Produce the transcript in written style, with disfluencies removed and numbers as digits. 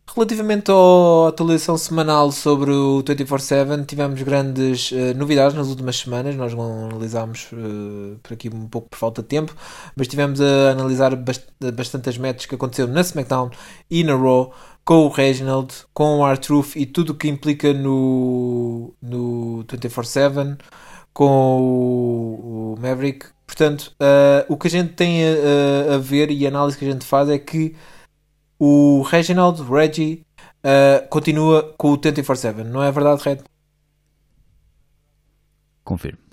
Relativamente à atualização semanal sobre o 24/7, tivemos grandes novidades nas últimas semanas. Nós não analisámos por aqui um pouco por falta de tempo, mas tivemos a analisar bastante as matches que aconteceram na SmackDown e na Raw, com o Reginald, com o R-Truth e tudo o que implica no 24/7, com o Maverick. Portanto, o que a gente tem a ver e a análise que a gente faz é que o Reginald, Reggie, continua com o 24/7, não é verdade, Red? Confirmo.